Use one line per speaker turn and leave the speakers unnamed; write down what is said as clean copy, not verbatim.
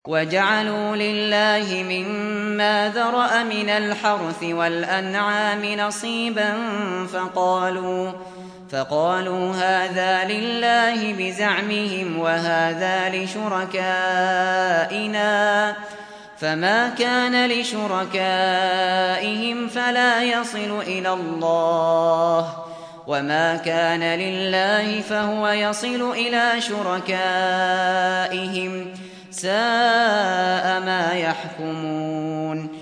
وَجَعَلُوا لِلَّهِ مِمَّا ذَرَأَ مِنَ الْحَرْثِ وَالْأَنْعَامِ نَصِيبًا فَقَالُوا هَٰذَا لِلَّهِ بِزَعْمِهِمْ وَهَٰذَا لِشُرَكَائِنَا ۖ فَمَا كَانَ لِشُرَكَائِهِمْ فَلَا يَصِلُ إِلَى اللَّهِ وَمَا كَانَ لِلَّهِ فَهُوَ يَصِلُ إِلَىٰ شُرَكَائِهِمْ ۗ سَاءَ مَا يَحْكُمُونَ